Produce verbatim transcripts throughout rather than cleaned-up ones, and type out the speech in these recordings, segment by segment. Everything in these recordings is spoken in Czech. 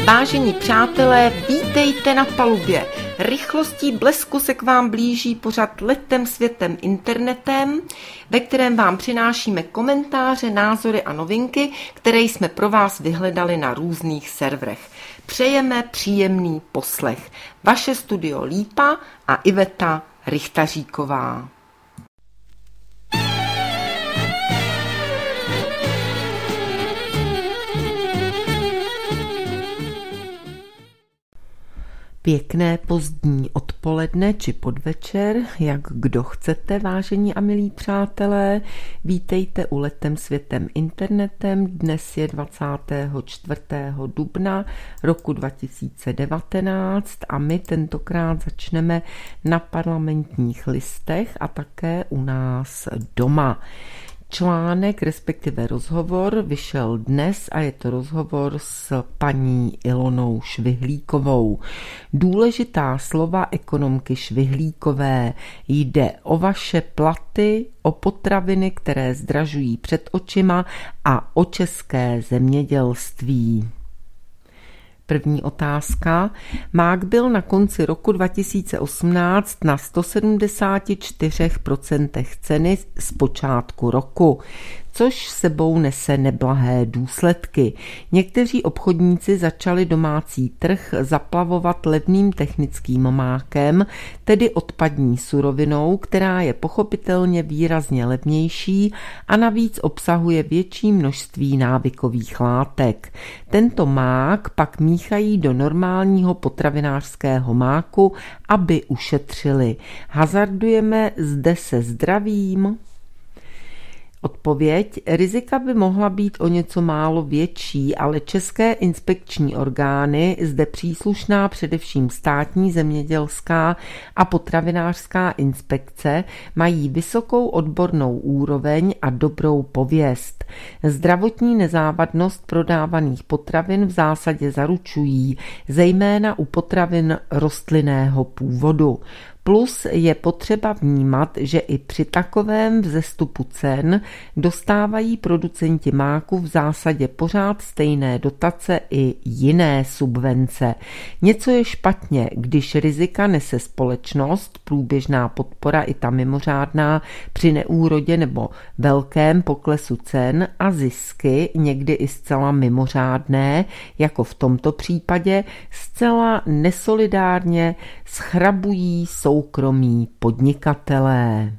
Vážení přátelé, vítejte na palubě. Rychlostí blesku se k vám blíží pořad Letem světem internetem, ve kterém vám přinášíme komentáře, názory a novinky, které jsme pro vás vyhledali na různých serverech. Přejeme příjemný poslech. Vaše studio Lípa a Iveta Richtaříková. Pěkné pozdní odpoledne či podvečer, jak kdo chcete, vážení a milí přátelé. Vítejte u Letem světem internetem. Dnes je dvacátého čtvrtého dubna roku dva tisíce devatenáct a my tentokrát začneme na Parlamentních listech a také u nás doma. Článek, respektive rozhovor, vyšel dnes a je to rozhovor s paní Ilonou Švihlíkovou. Důležitá slova ekonomky Švihlíkové. Jde o vaše platy, o potraviny, které zdražují před očima a o české zemědělství. První otázka. Mák byl na konci roku dva tisíce osmnáct na sto sedmdesát čtyři procent ceny z počátku roku, což sebou nese neblahé důsledky. Někteří obchodníci začali domácí trh zaplavovat levným technickým mákem, tedy odpadní surovinou, která je pochopitelně výrazně levnější a navíc obsahuje větší množství návykových látek. Tento mák pak míchají do normálního potravinářského máku, aby ušetřili. Hazardujeme zde se zdravím? Odpověď. Rizika by mohla být o něco málo větší, ale české inspekční orgány, zde příslušná především státní zemědělská a potravinářská inspekce, mají vysokou odbornou úroveň a dobrou pověst. Zdravotní nezávadnost prodávaných potravin v zásadě zaručují, zejména u potravin rostlinného původu. Plus je potřeba vnímat, že i při takovém vzestupu cen dostávají producenti máku v zásadě pořád stejné dotace i jiné subvence. Něco je špatně, když rizika nese společnost, průběžná podpora i ta mimořádná při neúrodě nebo velkém poklesu cen a zisky, někdy i zcela mimořádné, jako v tomto případě, zcela nesolidárně schrabují soukromí podnikatelé.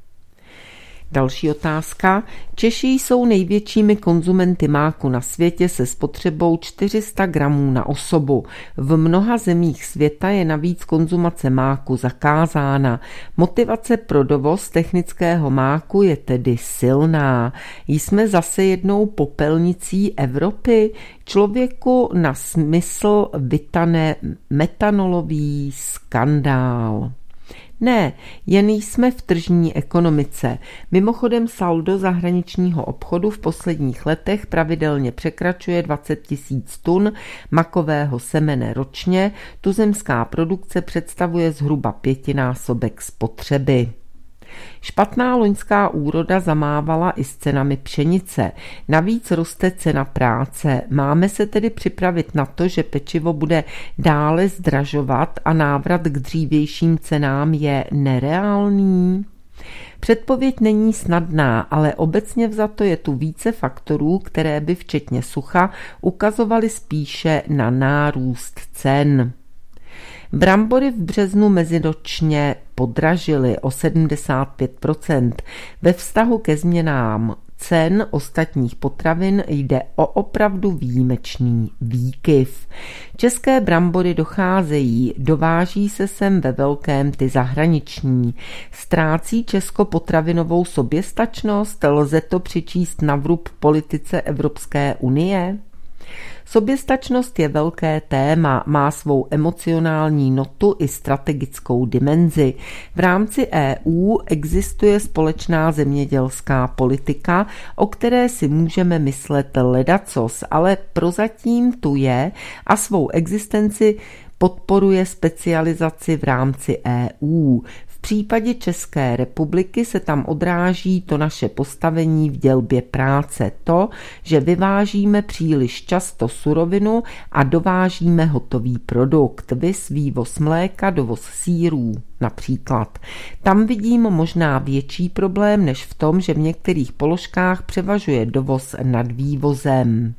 Další otázka. Češi jsou největšími konzumenty máku na světě se spotřebou čtyři sta gramů na osobu. V mnoha zemích světa je navíc konzumace máku zakázána. Motivace pro dovoz technického máku je tedy silná. Jsme zase jednou popelnicí Evropy. Člověku na smysl vytane metanolový skandál. Ne, jen jsme v tržní ekonomice. Mimochodem saldo zahraničního obchodu v posledních letech pravidelně překračuje dvacet tisíc tun makového semene ročně, tuzemská produkce představuje zhruba pětinásobek spotřeby. Špatná loňská úroda zamávala i s cenami pšenice. Navíc roste cena práce. Máme se tedy připravit na to, že pečivo bude dále zdražovat a návrat k dřívějším cenám je nereálný? Předpověď není snadná, ale obecně vzato je tu více faktorů, které by včetně sucha ukazovaly spíše na nárůst cen. Brambory v březnu meziročně podražily o sedmdesát pět procent. Ve vztahu ke změnám cen ostatních potravin jde o opravdu výjimečný výkyv. České brambory docházejí, dováží se sem ve velkém ty zahraniční. Ztrácí Česko potravinovou soběstačnost? Lze to přičíst na vrub politice Evropské unie? Soběstačnost je velké téma, má svou emocionální notu i strategickou dimenzi. V rámci E U existuje společná zemědělská politika, o které si můžeme myslet ledacos, ale prozatím tu je a svou existenci podporuje specializaci v rámci E U. V případě České republiky se tam odráží to naše postavení v dělbě práce, to, že vyvážíme příliš často surovinu a dovážíme hotový produkt, viz vývoz mléka, dovoz sýrů například. Tam vidím možná větší problém než v tom, že v některých položkách převažuje dovoz nad vývozem.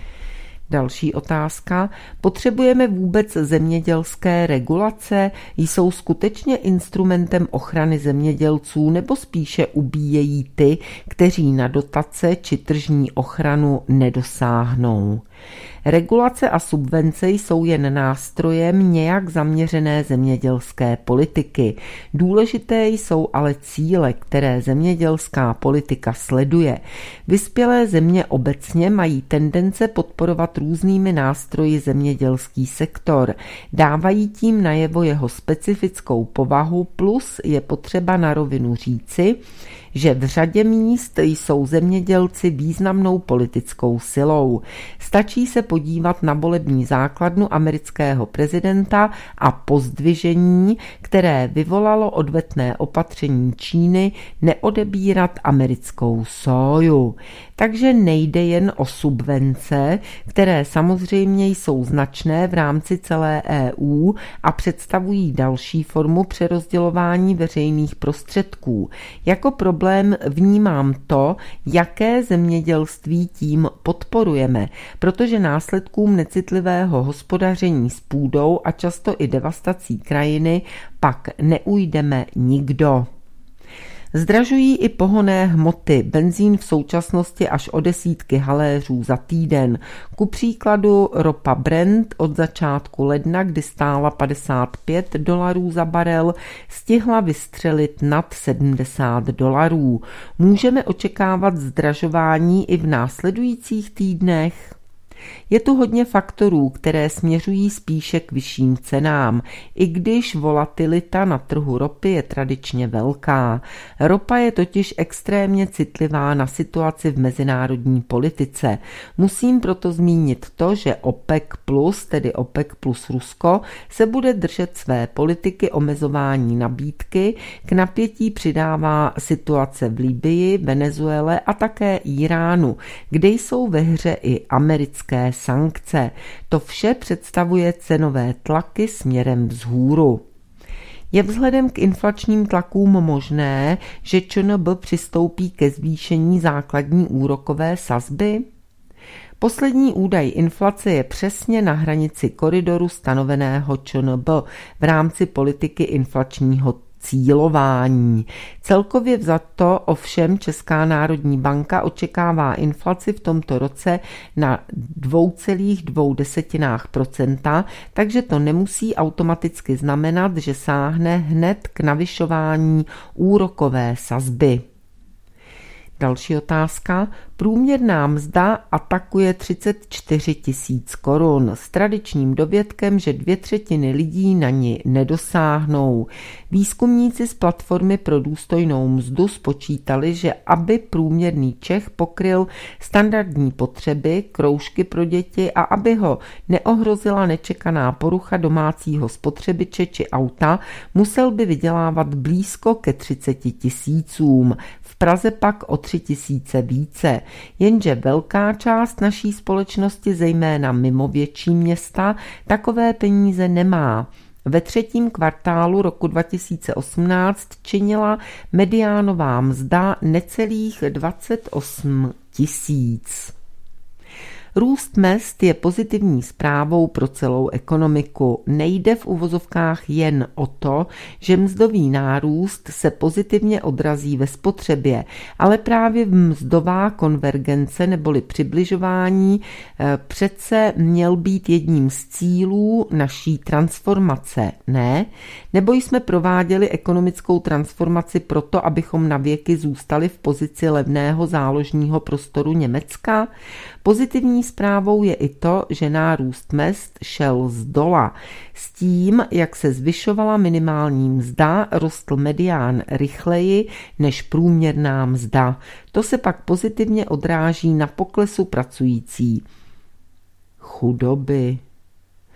Další otázka. Potřebujeme vůbec zemědělské regulace? Jsou skutečně instrumentem ochrany zemědělců nebo spíše ubíjejí ty, kteří na dotace či tržní ochranu nedosáhnou? Regulace a subvence jsou jen nástrojem nějak zaměřené zemědělské politiky. Důležité jsou ale cíle, které zemědělská politika sleduje. Vyspělé země obecně mají tendence podporovat různými nástroji zemědělský sektor. Dávají tím najevo jeho specifickou povahu, plus je potřeba na rovinu říci, že v řadě míst jsou zemědělci významnou politickou silou. Stačí se podívat na volební základnu amerického prezidenta a pozdvižení, které vyvolalo odvetné opatření Číny neodebírat americkou sóju. Takže nejde jen o subvence, které samozřejmě jsou značné v rámci celé E U a představují další formu přerozdělování veřejných prostředků. Jako problém vnímám to, jaké zemědělství tím podporujeme, protože následkům necitlivého hospodaření s půdou a často i devastací krajiny pak neujdeme nikdo. Zdražují i pohonné hmoty, benzín v současnosti až o desítky haléřů za týden. Ku příkladu ropa Brent od začátku ledna, kdy stála padesát pět dolarů za barel, stihla vystřelit nad sedmdesát dolarů. Můžeme očekávat zdražování i v následujících týdnech? Je tu hodně faktorů, které směřují spíše k vyšším cenám, i když volatilita na trhu ropy je tradičně velká. Ropa je totiž extrémně citlivá na situaci v mezinárodní politice. Musím proto zmínit to, že OPEC plus, tedy OPEC plus Rusko, se bude držet své politiky omezování nabídky, k napětí přidává situace v Libyi, Venezuele a také Iránu, kde jsou ve hře i americké sankce. To vše představuje cenové tlaky směrem vzhůru. Je vzhledem k inflačním tlakům možné, že ČNB přistoupí ke zvýšení základní úrokové sazby? Poslední údaj inflace je přesně na hranici koridoru stanoveného ČNB v rámci politiky inflačního cílování. Celkově vzato ovšem Česká národní banka očekává inflaci v tomto roce na dvě celá dvě procenta, takže to nemusí automaticky znamenat, že sáhne hned k navyšování úrokové sazby. Další otázka. Průměrná mzda atakuje třicet čtyři tisíc korun s tradičním dovědkem, že dvě třetiny lidí na ni nedosáhnou. Výzkumníci z platformy pro důstojnou mzdu spočítali, že aby průměrný Čech pokryl standardní potřeby, kroužky pro děti a aby ho neohrozila nečekaná porucha domácího spotřebiče či auta, musel by vydělávat blízko ke třiceti tisícům. V Praze pak o tři tisíce více. Jenže velká část naší společnosti, zejména mimo větší města, takové peníze nemá. Ve třetím kvartálu roku dva tisíce osmnáct činila mediánová mzda necelých dvacet osm tisíc. Růst mezd je pozitivní zprávou pro celou ekonomiku. Nejde v uvozovkách jen o to, že mzdový nárůst se pozitivně odrazí ve spotřebě, ale právě mzdová konvergence neboli přibližování přece měl být jedním z cílů naší transformace, ne? Nebo jsme prováděli ekonomickou transformaci proto, abychom navěky zůstali v pozici levného záložního prostoru Německa? Pozitivní zprávou je i to, že nárůst mezd šel zdola. S tím, jak se zvyšovala minimální mzda, rostl medián rychleji než průměrná mzda. To se pak pozitivně odráží na poklesu pracující chudoby.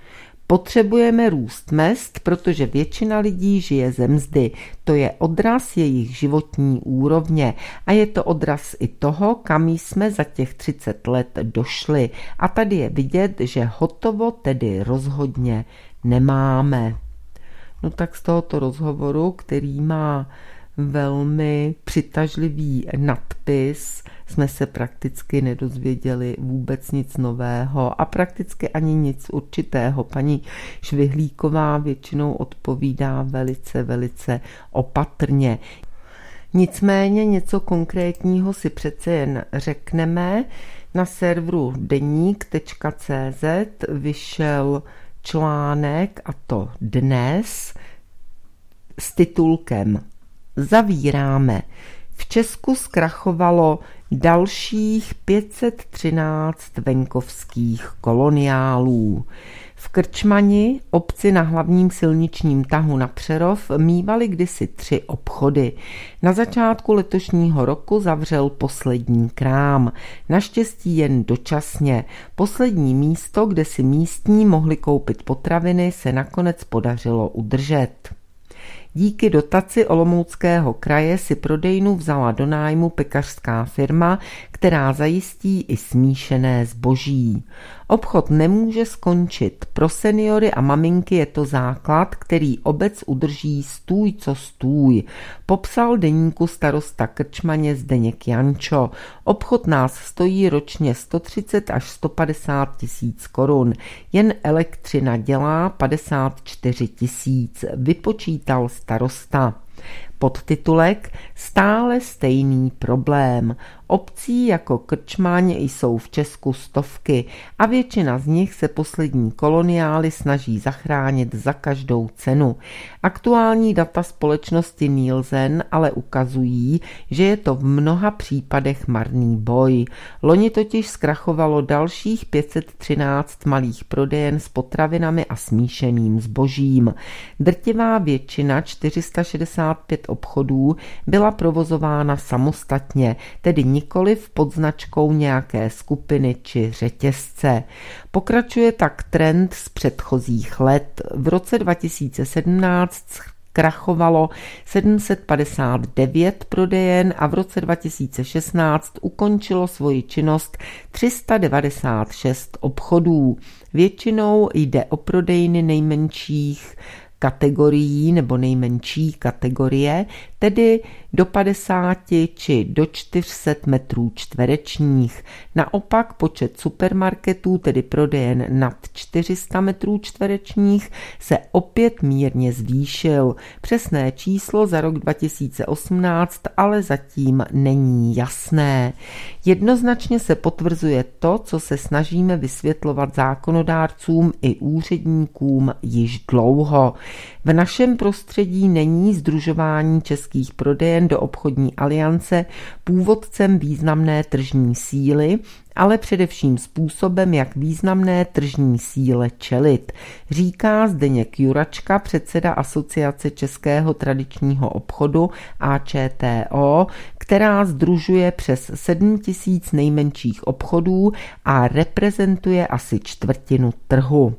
Potřebujeme růst mezd, protože většina lidí žije ze mzdy. To je odraz jejich životní úrovně a je to odraz i toho, kam jsme za těch třicet let došli. A tady je vidět, že hotovo tedy rozhodně nemáme. No tak z tohoto rozhovoru, který má velmi přitažlivý nadpis, jsme se prakticky nedozvěděli vůbec nic nového a prakticky ani nic určitého. Paní Švihlíková většinou odpovídá velice, velice opatrně. Nicméně něco konkrétního si přece jen řekneme. Na serveru deník tečka cé zet vyšel článek, a to dnes, s titulkem Zavíráme. V Česku zkrachovalo dalších pět set třináct venkovských koloniálů. V Krčmani, obci na hlavním silničním tahu na Přerov, mívali kdysi tři obchody. Na začátku letošního roku zavřel poslední krám. Naštěstí jen dočasně. Poslední místo, kde si místní mohli koupit potraviny, se nakonec podařilo udržet. Díky dotaci Olomouckého kraje si prodejnu vzala do nájmu pekařská firma, která zajistí i smíšené zboží. Obchod nemůže skončit. Pro seniory a maminky je to základ, který obec udrží stůj co stůj. Popsal deníku starosta Krčmaně Zdeněk Jančo. Obchod nás stojí ročně sto třicet až sto padesát tisíc korun. Jen elektřina dělá padesát čtyři tisíc, vypočítal starosta. Podtitulek Stále stejný problém. Obcí jako Krčmáň jsou v Česku stovky a většina z nich se poslední koloniály snaží zachránit za každou cenu. Aktuální data společnosti Nielsen ale ukazují, že je to v mnoha případech marný boj. Loni totiž zkrachovalo dalších pět set třináct malých prodejen s potravinami a smíšeným zbožím. Drtivá většina čtyři sta šedesát pět obchodů byla provozována samostatně, tedy nikoliv pod značkou nějaké skupiny či řetězce. Pokračuje tak trend z předchozích let. V roce dva tisíce sedmnáct krachovalo sedm set padesát devět prodejen a v roce dva tisíce šestnáct ukončilo svoji činnost tři sta devadesát šest obchodů. Většinou jde o prodejny nejmenších kategorií nebo nejmenší kategorie, tedy do padesáti či do čtyř sta metrů čtverečních. Naopak počet supermarketů, tedy prodejen nad čtyři sta metrů čtverečních, se opět mírně zvýšil. Přesné číslo za rok dva tisíce osmnáct ale zatím není jasné. Jednoznačně se potvrzuje to, co se snažíme vysvětlovat zákonodárcům i úředníkům již dlouho. V našem prostředí není sdružování českých prodejen do obchodní aliance původcem významné tržní síly, ale především způsobem, jak významné tržní síle čelit, říká Zdeněk Juračka, předseda Asociace českého tradičního obchodu A Č T O, která sdružuje přes sedm tisíc nejmenších obchodů a reprezentuje asi čtvrtinu trhu.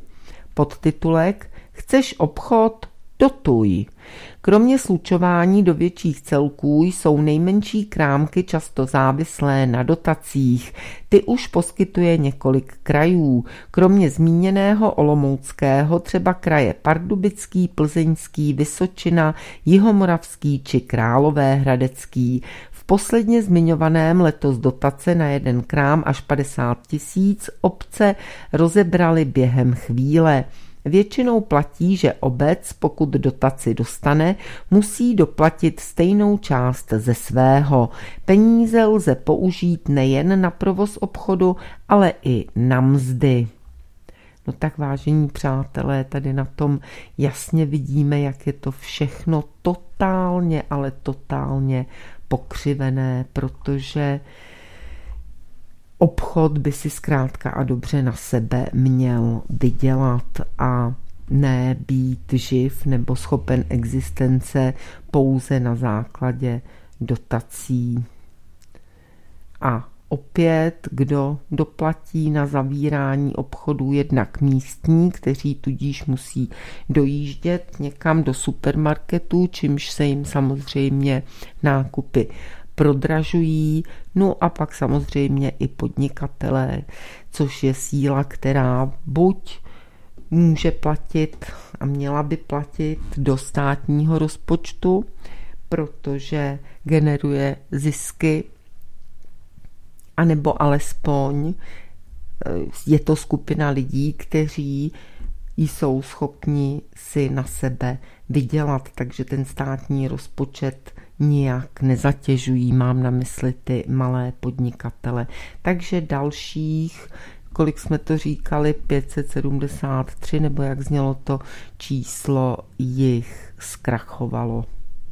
Podtitulek Chceš obchod? Dotuj. Kromě slučování do větších celků jsou nejmenší krámky často závislé na dotacích. Ty už poskytuje několik krajů. Kromě zmíněného olomouckého třeba kraje Pardubický, Plzeňský, Vysočina, Jihomoravský či Královéhradecký. V posledně zmiňovaném letos dotace na jeden krám až padesát tisíc obce rozebrali během chvíle. Většinou platí, že obec, pokud dotaci dostane, musí doplatit stejnou část ze svého. Peníze lze použít nejen na provoz obchodu, ale i na mzdy. No tak vážení přátelé, tady na tom jasně vidíme, jak je to všechno totálně, ale totálně pokřivené, protože obchod by si zkrátka a dobře na sebe měl vydělat a ne být živ nebo schopen existence pouze na základě dotací a opět, kdo doplatí na zavírání obchodů, jednak místní, kteří tudíž musí dojíždět někam do supermarketu, čímž se jim samozřejmě nákupy prodražují, no a pak samozřejmě i podnikatelé, což je síla, která buď může platit a měla by platit do státního rozpočtu, protože generuje zisky, anebo alespoň je to skupina lidí, kteří jsou schopni si na sebe vydělat, takže ten státní rozpočet nijak nezatěžují, mám na mysli ty malé podnikatele. Takže dalších, kolik jsme to říkali, pět set sedmdesát tři, nebo jak znělo to číslo, jich zkrachovalo.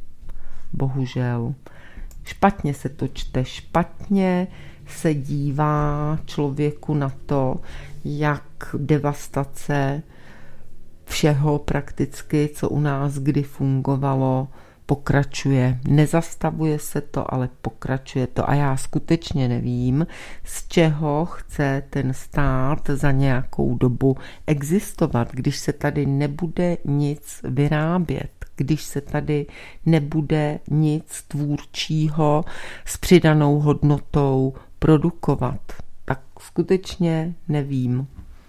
Bohužel. Špatně se to čte, špatně se dívá člověku na to, jak devastace všeho prakticky, co u nás kdy fungovalo, pokračuje. Nezastavuje se to, ale pokračuje to. A já skutečně nevím, z čeho chce ten stát za nějakou dobu existovat, když se tady nebude nic vyrábět, když se tady nebude nic tvůrčího s přidanou hodnotou produkovat. Tak skutečně nevím.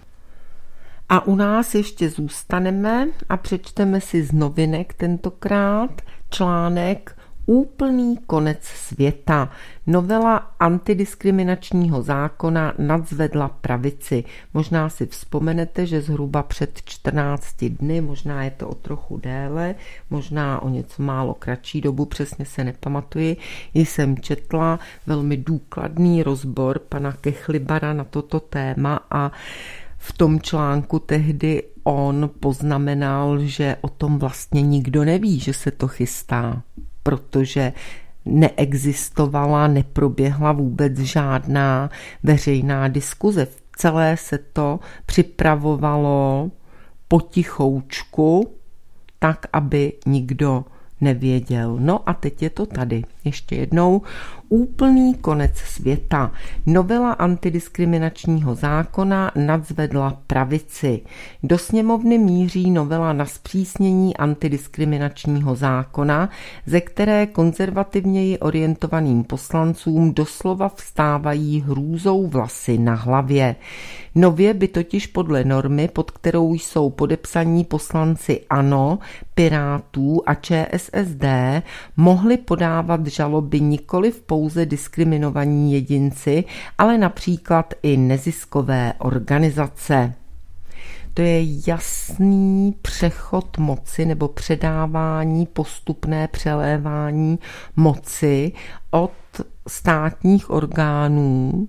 A u nás ještě zůstaneme a přečteme si z novinek tentokrát článek Úplný konec světa. Novela antidiskriminačního zákona nadzvedla pravici. Možná si vzpomenete, že zhruba před čtrnácti dny, možná je to o trochu déle, možná o něco málo kratší dobu, přesně se nepamatuji, jsem četla velmi důkladný rozbor pana Kechlibara na toto téma a v tom článku tehdy on poznamenal, že o tom vlastně nikdo neví, že se to chystá, protože neexistovala, neproběhla vůbec žádná veřejná diskuze. Celé se to připravovalo potichoučku, tak, aby nikdo nevěděl. No a teď je to tady. Ještě jednou. Úplný konec světa. Novela antidiskriminačního zákona nadzvedla pravici. Do sněmovny míří novela na zpřísnění antidiskriminačního zákona, ze které konzervativněji orientovaným poslancům doslova vstávají hrůzou vlasy na hlavě. Nově by totiž podle normy, pod kterou jsou podepsaní poslanci ANO, Pirátů a ČSSD, mohli podávat žaloby nikoliv pouze diskriminovaní jedinci, ale například i neziskové organizace. To je jasný přechod moci nebo předávání, postupné přelévání moci od státních orgánů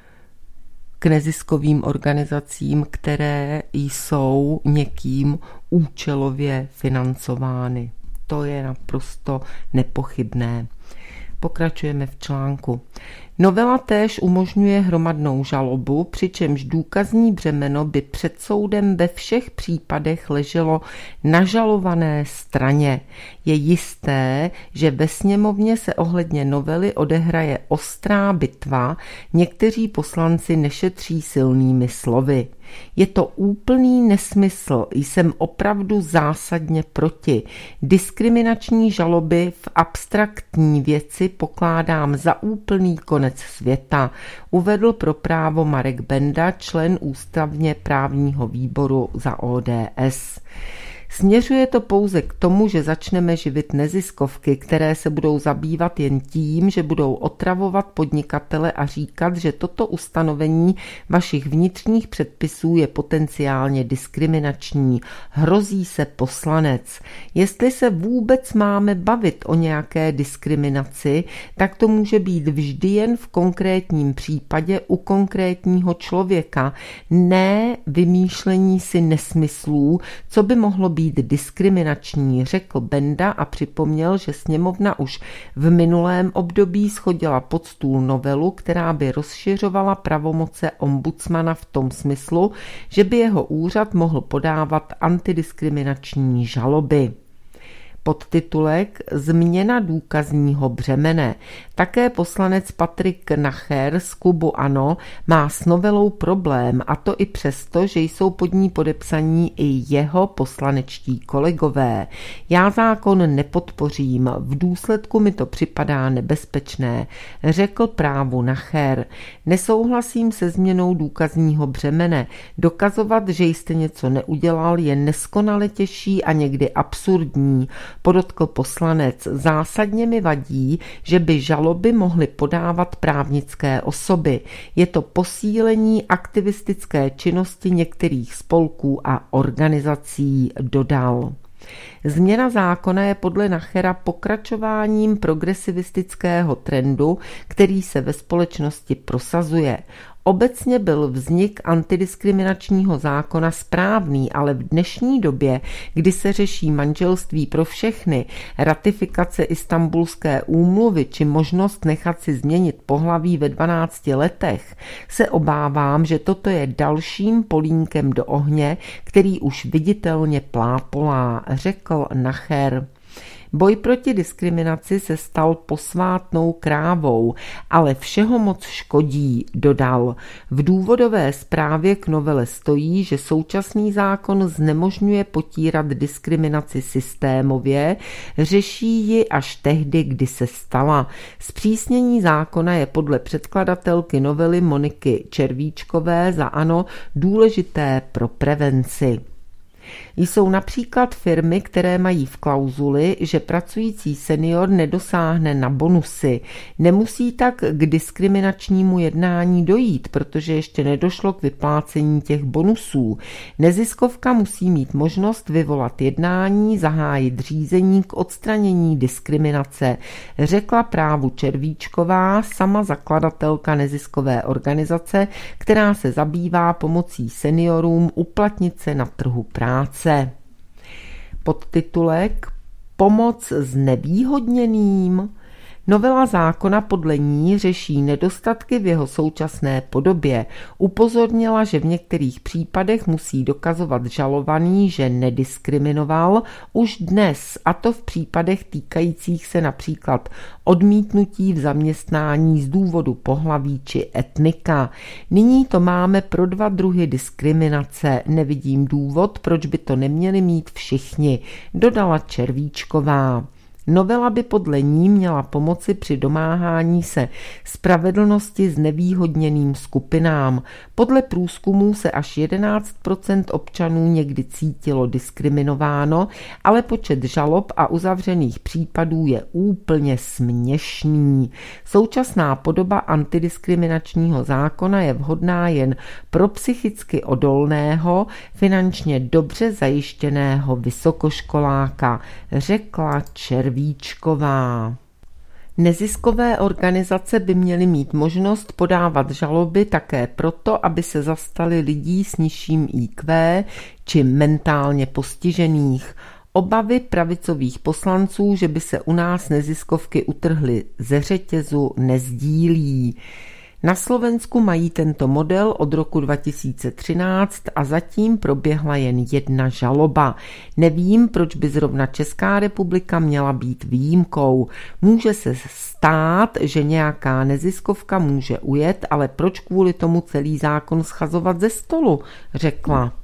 k neziskovým organizacím, které jsou někým účelově financovány. To je naprosto nepochybné. Pokračujeme v článku. Novela též umožňuje hromadnou žalobu, přičemž důkazní břemeno by před soudem ve všech případech leželo na žalované straně. Je jisté, že ve sněmovně se ohledně novely odehraje ostrá bitva, někteří poslanci nešetří silnými slovy. Je to úplný nesmysl, jsem opravdu zásadně proti. Diskriminační žaloby v abstraktní věci pokládám za úplný konec světa, uvedl pro Právo Marek Benda, člen ústavně právního výboru za O D S. Směřuje to pouze k tomu, že začneme živit neziskovky, které se budou zabývat jen tím, že budou otravovat podnikatele a říkat, že toto ustanovení vašich vnitřních předpisů je potenciálně diskriminační. Hrozí se poslanec. Jestli se vůbec máme bavit o nějaké diskriminaci, tak to může být vždy jen v konkrétním případě u konkrétního člověka, ne vymýšlení si nesmyslů, co by mohlo být diskriminační, řekl Benda a připomněl, že sněmovna už v minulém období shodila pod stůl novelu, která by rozšiřovala pravomoce ombudsmana v tom smyslu, že by jeho úřad mohl podávat antidiskriminační žaloby. Podtitulek Změna důkazního břemene. Také poslanec Patrik Nacher z klubu ANO má s novelou problém, a to i přesto, že jsou pod ní podepsaní i jeho poslanečtí kolegové. Já zákon nepodpořím, v důsledku mi to připadá nebezpečné, řekl Právu Nacher. Nesouhlasím se změnou důkazního břemene. Dokazovat, že jste něco neudělal, je neskonale těžší a někdy absurdní, podotkl poslanec. Zásadně mi vadí, že by žaloby mohly podávat právnické osoby. Je to posílení aktivistické činnosti některých spolků a organizací, dodal. Změna zákona je podle Nachera pokračováním progresivistického trendu, který se ve společnosti prosazuje. Obecně byl vznik antidiskriminačního zákona správný, ale v dnešní době, kdy se řeší manželství pro všechny, ratifikace Istanbulské úmluvy či možnost nechat si změnit pohlaví ve dvanácti letech, se obávám, že toto je dalším polínkem do ohně, který už viditelně plápolá, řekl Nacher. Boj proti diskriminaci se stal posvátnou krávou, ale všeho moc škodí, dodal. V důvodové zprávě k novele stojí, že současný zákon znemožňuje potírat diskriminaci systémově, řeší ji až tehdy, kdy se stala. Zpřísnění zákona je podle předkladatelky novely Moniky Červíčkové za ANO důležité pro prevenci. Jsou například firmy, které mají v klauzuli, že pracující senior nedosáhne na bonusy. Nemusí tak k diskriminačnímu jednání dojít, protože ještě nedošlo k vyplácení těch bonusů. Neziskovka musí mít možnost vyvolat jednání, zahájit řízení k odstranění diskriminace, řekla Právu Červíčková, sama zakladatelka neziskové organizace, která se zabývá pomocí seniorům uplatnit se na trhu práce. Podtitulek Pomoc znevýhodněným. Novela zákona podle ní řeší nedostatky v jeho současné podobě. Upozornila, že v některých případech musí dokazovat žalovaný, že nediskriminoval už dnes, a to v případech týkajících se například odmítnutí v zaměstnání z důvodu pohlaví či etnika. Nyní to máme pro dva druhy diskriminace. Nevidím důvod, proč by to neměli mít všichni, dodala Červíčková. Novela by podle ní měla pomoci při domáhání se spravedlnosti znevýhodněným skupinám. Podle průzkumů se až jedenáct procent občanů někdy cítilo diskriminováno, ale počet žalob a uzavřených případů je úplně směšný. Současná podoba antidiskriminačního zákona je vhodná jen pro psychicky odolného, finančně dobře zajištěného vysokoškoláka, řekla Červíčková. Víčková. Neziskové organizace by měly mít možnost podávat žaloby také proto, aby se zastali lidí s nižším í kvé či mentálně postižených. Obavy pravicových poslanců, že by se u nás neziskovky utrhly ze řetězu, nezdílí. Na Slovensku mají tento model od roku dva tisíce třináct a zatím proběhla jen jedna žaloba. Nevím, proč by zrovna Česká republika měla být výjimkou. Může se stát, že nějaká neziskovka může ujet, ale proč kvůli tomu celý zákon schazovat ze stolu, řekla.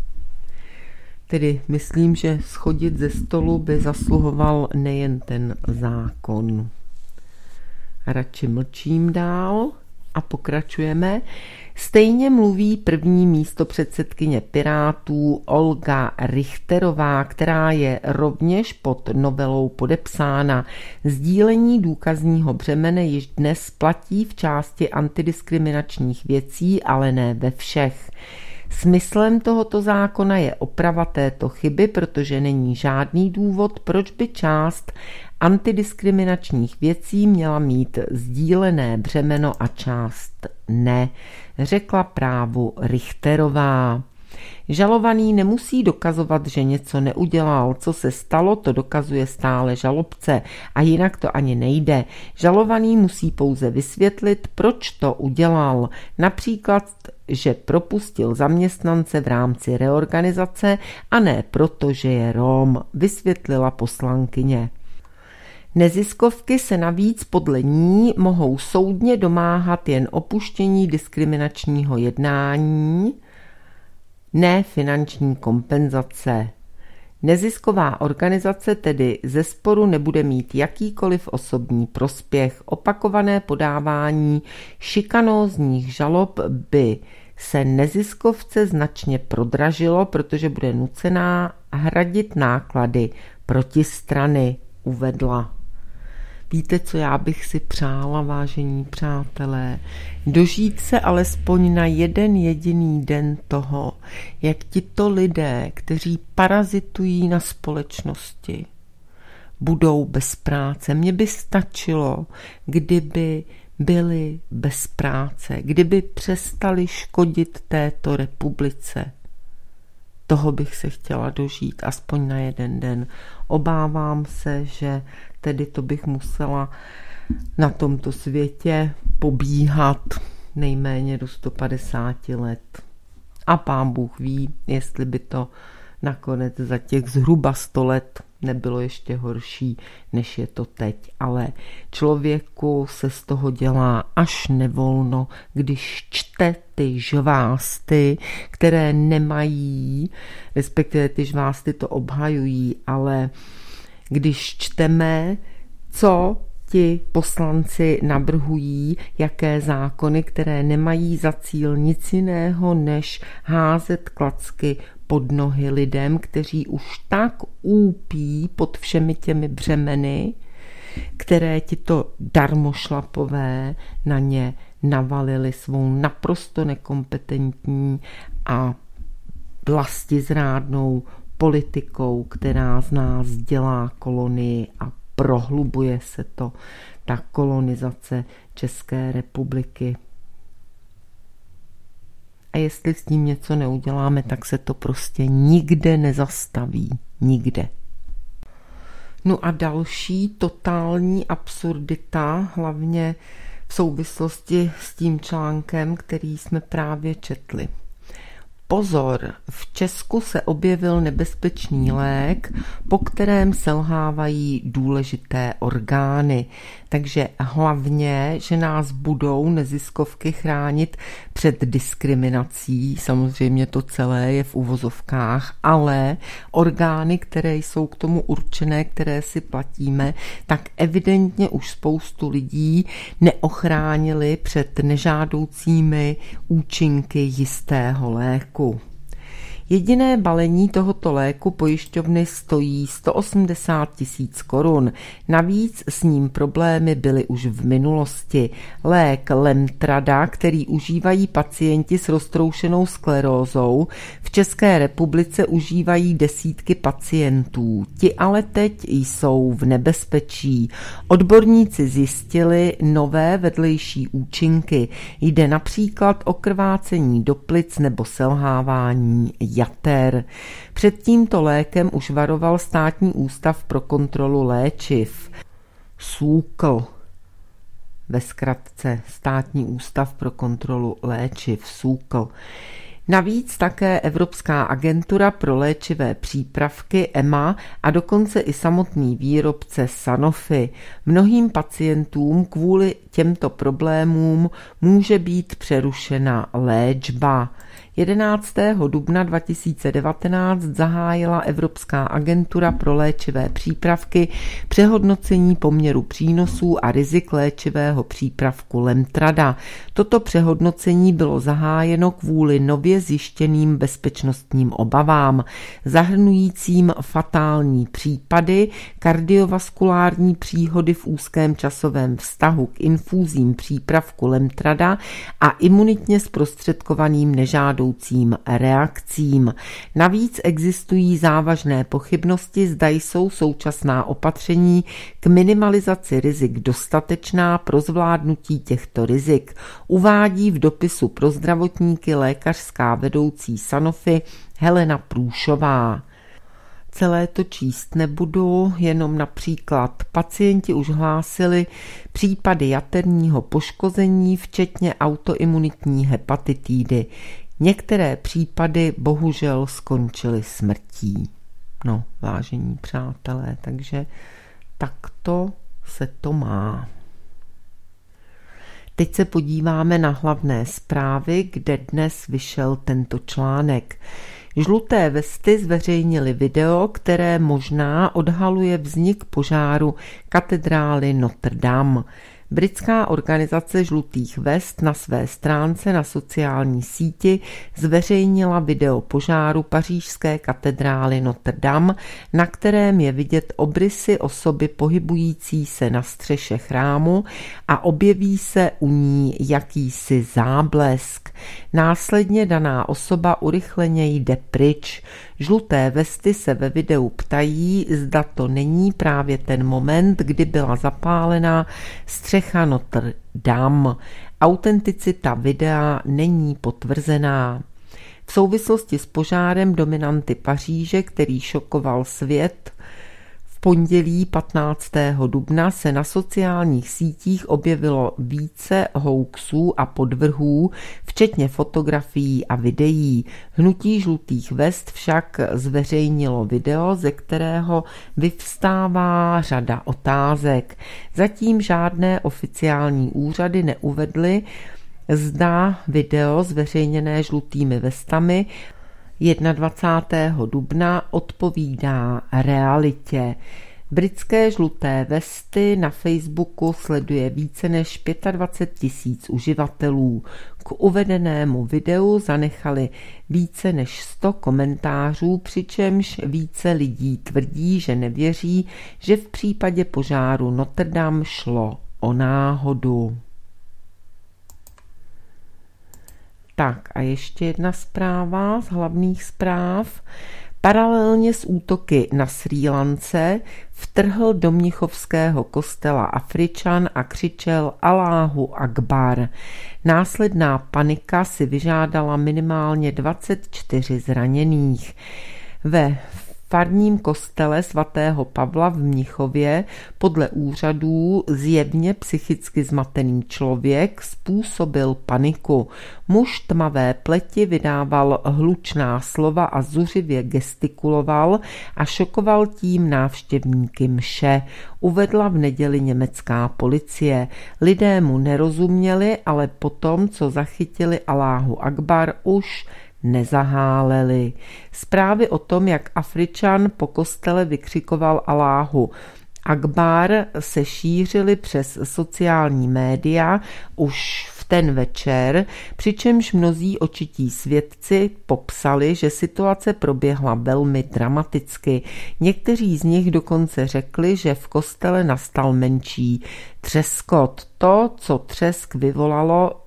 Tedy myslím, že schodit ze stolu by zasluhoval nejen ten zákon. Radši mlčím dál. A pokračujeme. Stejně mluví první místopředsedkyně Pirátů Olga Richterová, která je rovněž pod novelou podepsána. Sdílení důkazního břemene již dnes platí v části antidiskriminačních věcí, ale ne ve všech. Smyslem tohoto zákona je oprava této chyby, protože není žádný důvod, proč by část antidiskriminačních věcí měla mít sdílené břemeno a část ne, řekla Právu Richterová. Žalovaný nemusí dokazovat, že něco neudělal. Co se stalo, to dokazuje stále žalobce a jinak to ani nejde. Žalovaný musí pouze vysvětlit, proč to udělal. Například, že propustil zaměstnance v rámci reorganizace a ne proto, že je Rom, vysvětlila poslankyně. Neziskovky se navíc podle ní mohou soudně domáhat jen opuštění diskriminačního jednání, ne finanční kompenzace. Nezisková organizace tedy ze sporu nebude mít jakýkoliv osobní prospěch. Opakované podávání šikanózních žalob by se neziskovce značně prodražilo, protože bude nucená hradit náklady protistrany, uvedla. Víte, co já bych si přála, vážení přátelé? Dožít se alespoň na jeden jediný den toho, jak tito lidé, kteří parazitují na společnosti, budou bez práce. Mně by stačilo, kdyby byli bez práce, kdyby přestali škodit této republice. Toho bych se chtěla dožít aspoň na jeden den. Obávám se, že tedy to bych musela na tomto světě pobíhat nejméně do sto padesát let. A pán Bůh ví, jestli by to nakonec za těch zhruba sto let nebylo ještě horší, než je to teď. Ale člověku se z toho dělá až nevolno, když čte ty žvásty, které nemají, respektive ty žvásty to obhajují, ale když čteme, co ti poslanci navrhují, jaké zákony, které nemají za cíl nic jiného, než házet klacky pod nohy lidem, kteří už tak úpí pod všemi těmi břemeny, které tito darmošlapové na ně navalili svou naprosto nekompetentní a vlastizrádnou politikou, která z nás dělá kolonii a prohlubuje se to, ta kolonizace České republiky. A jestli s tím něco neuděláme, tak se to prostě nikde nezastaví. Nikde. No a další totální absurdita, hlavně v souvislosti s tím článkem, který jsme právě četli. Pozor, v Česku se objevil nebezpečný lék, po kterém selhávají důležité orgány. Takže hlavně, že nás budou neziskovky chránit před diskriminací, samozřejmě to celé je v uvozovkách, ale orgány, které jsou k tomu určené, které si platíme, tak evidentně už spoustu lidí neochránili před nežádoucími účinky jistého léku. Jediné balení tohoto léku pojišťovny stojí sto osmdesát tisíc korun. Navíc s ním problémy byly už v minulosti. Lék Lemtrada, který užívají pacienti s roztroušenou sklerózou, v České republice užívají desítky pacientů. Ti ale teď jsou v nebezpečí. Odborníci zjistili nové vedlejší účinky. Jde například o krvácení do plic nebo selhávání jater. Před tímto lékem už varoval Státní ústav pro kontrolu léčiv. SÚKL. Ve zkratce Státní ústav pro kontrolu léčiv. SÚKL. Navíc také Evropská agentura pro léčivé přípravky E M A a dokonce i samotný výrobce Sanofi. Mnohým pacientům kvůli těmto problémům může být přerušena léčba. jedenáctého dubna dva tisíce devatenáct zahájila Evropská agentura pro léčivé přípravky přehodnocení poměru přínosů a rizik léčivého přípravku Lemtrada. Toto přehodnocení bylo zahájeno kvůli nově zjištěným bezpečnostním obavám, zahrnujícím fatální případy, kardiovaskulární příhody v úzkém časovém vztahu k infúzím přípravku Lemtrada a imunitně zprostředkovaným nežádoucím nežádoucím reakcím. Navíc existují závažné pochybnosti, zda jsou současná opatření k minimalizaci rizik dostatečná pro zvládnutí těchto rizik, uvádí v dopisu pro zdravotníky lékařská vedoucí Sanofi Helena Průšová. Celé to číst nebudu, jenom například pacienti už hlásili případy jaterního poškození, včetně autoimunitní hepatitidy. Některé případy bohužel skončily smrtí. No, vážení přátelé, takže takto se to má. Teď se podíváme na hlavné zprávy, kde dnes vyšel tento článek. Žluté vesty zveřejnili video, které možná odhaluje vznik požáru katedrály Notre Dame. Britská organizace Žlutých vest na své stránce na sociální síti zveřejnila video požáru pařížské katedrály Notre Dame, na kterém je vidět obrysy osoby pohybující se na střeše chrámu a objeví se u ní jakýsi záblesk. Následně daná osoba urychleně jde pryč. Žluté vesty se ve videu ptají, zda to není právě ten moment, kdy byla zapálená střecha Notre Dame. Autenticita videa není potvrzená. V souvislosti s požárem dominanty Paříže, který šokoval svět, v pondělí patnáctého dubna se na sociálních sítích objevilo více hoaxů a podvrhů, včetně fotografií a videí. Hnutí Žlutých vest však zveřejnilo video, ze kterého vyvstává řada otázek. Zatím žádné oficiální úřady neuvedly, zda video zveřejněné Žlutými vestami dvacátého prvního dubna odpovídá realitě. Britské Žluté vesty na Facebooku sleduje více než dvacet pět tisíc uživatelů. K uvedenému videu zanechali více než sto komentářů, přičemž více lidí tvrdí, že nevěří, že v případě požáru Notre Dame šlo o náhodu. Tak a ještě jedna zpráva z hlavních zpráv. Paralelně s útoky na Srí Lance vtrhl do mnichovského kostela Afričan a křičel Alláhu Akbar. Následná panika si vyžádala minimálně dvacet čtyři zraněných. Ve farním kostele svatého Pavla v Mnichově podle úřadů zjevně psychicky zmatený člověk způsobil paniku. Muž tmavé pleti vydával hlučná slova a zuřivě gestikuloval a šokoval tím návštěvníky mše, uvedla v neděli německá policie. Lidé mu nerozuměli, ale potom, co zachytili Alláhu Akbar, už nezaháleli. Zprávy o tom, jak Afričan po kostele vykřikoval Alláhu Akbar, se šířily přes sociální média už v ten večer, přičemž mnozí očití svědci popsali, že situace proběhla velmi dramaticky. Někteří z nich dokonce řekli, že v kostele nastal menší třeskot. To, co třesk vyvolalo,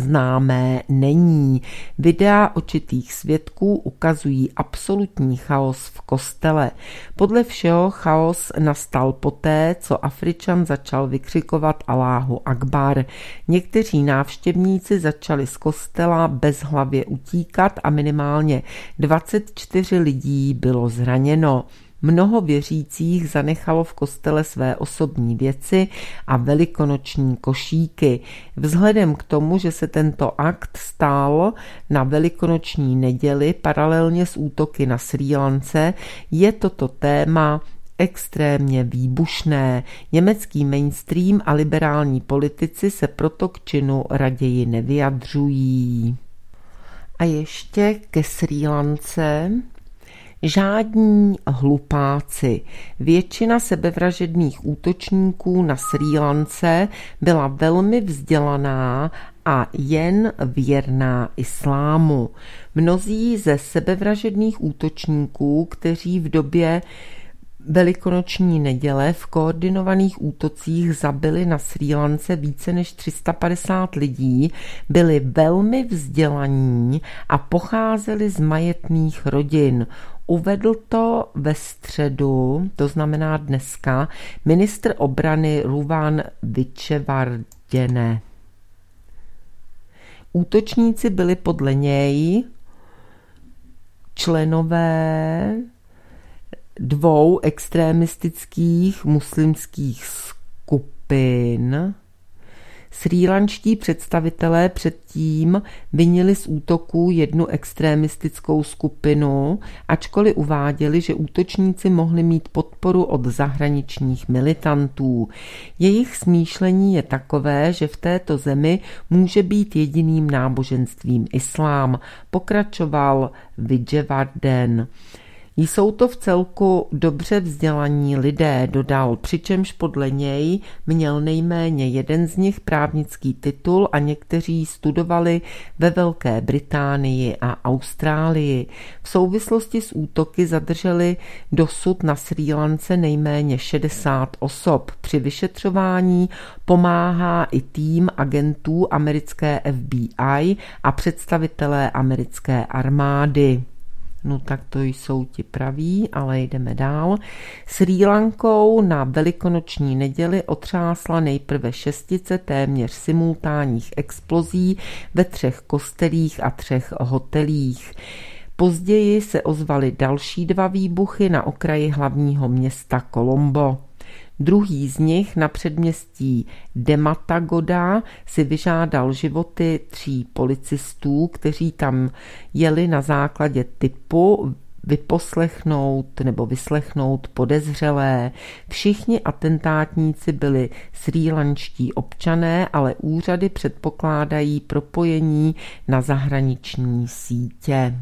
známé není. Videa očitých svědků ukazují absolutní chaos v kostele. Podle všeho chaos nastal poté, co Afričan začal vykřikovat Alláhu Akbar. Někteří návštěvníci začali z kostela bezhlavě utíkat a minimálně dvacet čtyři lidí bylo zraněno. Mnoho věřících zanechalo v kostele své osobní věci a velikonoční košíky. Vzhledem k tomu, že se tento akt stál na velikonoční neděli paralelně s útoky na Srí Lance, je toto téma extrémně výbušné. Německý mainstream a liberální politici se proto k činu raději nevyjadřují. A ještě ke Srí Lance. Žádní hlupáci. Většina sebevražedných útočníků na Srí Lance byla velmi vzdělaná a jen věrná islámu. Mnozí ze sebevražedných útočníků, kteří v době Velikonoční neděle v koordinovaných útocích zabili na Srí Lance více než tři sta padesát lidí, byli velmi vzdělaní a pocházeli z majetných rodin. Uvedl to ve středu, to znamená dneska, ministr obrany Ruvan Vičevardene. Útočníci byli podle něj členové dvou extremistických muslimských skupin. Srílančtí představitelé předtím vinili z útoků jednu extremistickou skupinu, ačkoliv uváděli, že útočníci mohli mít podporu od zahraničních militantů. Jejich smýšlení je takové, že v této zemi může být jediným náboženstvím islám, pokračoval Vijayawarden. Jsou to v celku dobře vzdělaní lidé, dodal, přičemž podle něj měl nejméně jeden z nich právnický titul a někteří studovali ve Velké Británii a Austrálii. V souvislosti s útoky zadrželi dosud na Srí Lance nejméně šedesát osob. Při vyšetřování pomáhá i tým agentů americké F B I a představitelé americké armády. No tak to jsou ti praví, ale jdeme dál. Srí Lankou na velikonoční neděli otřásla nejprve šestice téměř simultánních explozí ve třech kostelích a třech hotelích. Později se ozvaly další dva výbuchy na okraji hlavního města Colombo. Druhý z nich na předměstí Dematagoda si vyžádal životy tří policistů, kteří tam jeli na základě tipu vyposlechnout nebo vyslechnout podezřelé. Všichni atentátníci byli srílančtí občané, ale úřady předpokládají propojení na zahraniční sítě.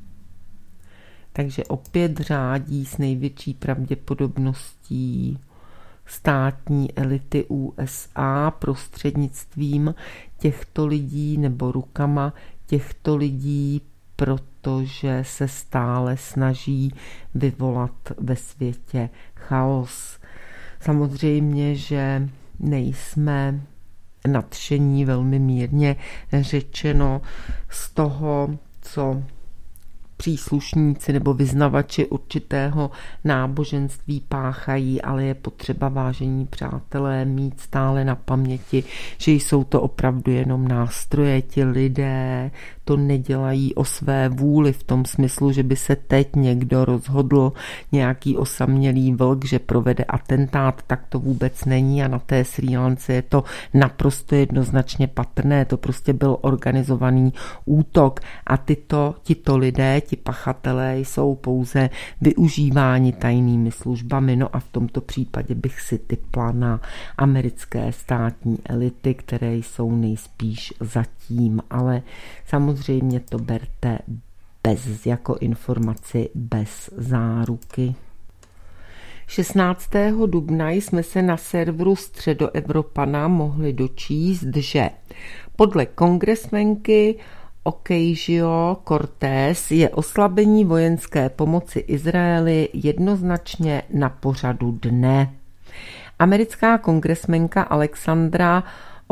Takže opět řádí s největší pravděpodobností státní elity U S A prostřednictvím těchto lidí nebo rukama těchto lidí, protože se stále snaží vyvolat ve světě chaos. Samozřejmě, že nejsme nadšení, velmi mírně řečeno, z toho, co příslušníci nebo vyznavači určitého náboženství páchají, ale je potřeba, vážení přátelé, mít stále na paměti, že jsou to opravdu jenom nástroje. Ti lidé to nedělají o své vůli v tom smyslu, že by se teď někdo rozhodl, nějaký osamělý vlk, že provede atentát, tak to vůbec není a na té Srí Lance je to naprosto jednoznačně patrné. To prostě byl organizovaný útok a tyto, tito lidé, ti pachatelé jsou pouze využíváni tajnými službami. No a v tomto případě bych si tipla na americké státní elity, které jsou nejspíš zatím, ale samozřejmě to berte bez, jako informaci bez záruky. šestnáctého dubna jsme se na serveru Středoevropana mohli dočíst, že podle kongresmenky Ocasio-Cortez je oslabení vojenské pomoci Izraeli jednoznačně na pořadu dne. Americká kongresmenka Alexandra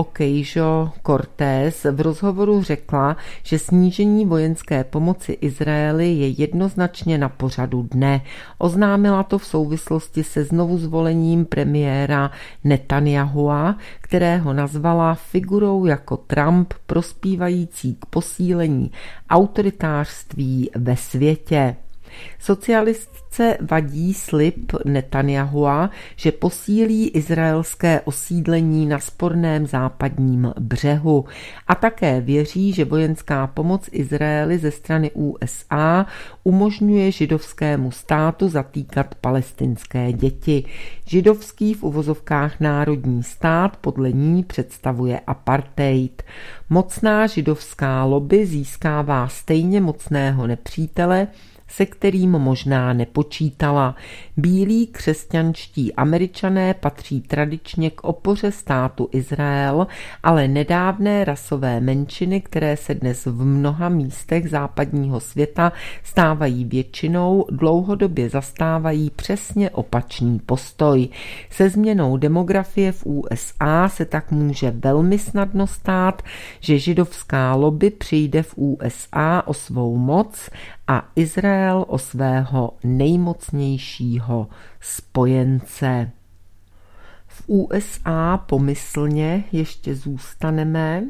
Ocasio-Cortez v rozhovoru řekla, že snížení vojenské pomoci Izraeli je jednoznačně na pořadu dne. Oznámila to v souvislosti se znovuzvolením premiéra Netanyahua, kterého nazvala figurou jako Trump prospívající k posílení autoritářství ve světě. Socialistce vadí slib Netanyahua, že posílí izraelské osídlení na sporném západním břehu a také věří, že vojenská pomoc Izraeli ze strany U S A umožňuje židovskému státu zatýkat palestinské děti. Židovský v uvozovkách národní stát podle ní představuje apartheid. Mocná židovská lobby získává stejně mocného nepřítele, se kterým možná nepočítala. Bílí křesťanští Američané patří tradičně k opoře státu Izrael, ale nedávné rasové menšiny, které se dnes v mnoha místech západního světa stávají většinou, dlouhodobě zastávají přesně opačný postoj. Se změnou demografie v U S A se tak může velmi snadno stát, že židovská lobby přijde v U S A o svou moc a Izrael o svého nejmocnějšího spojence. V U S A pomyslně ještě zůstaneme.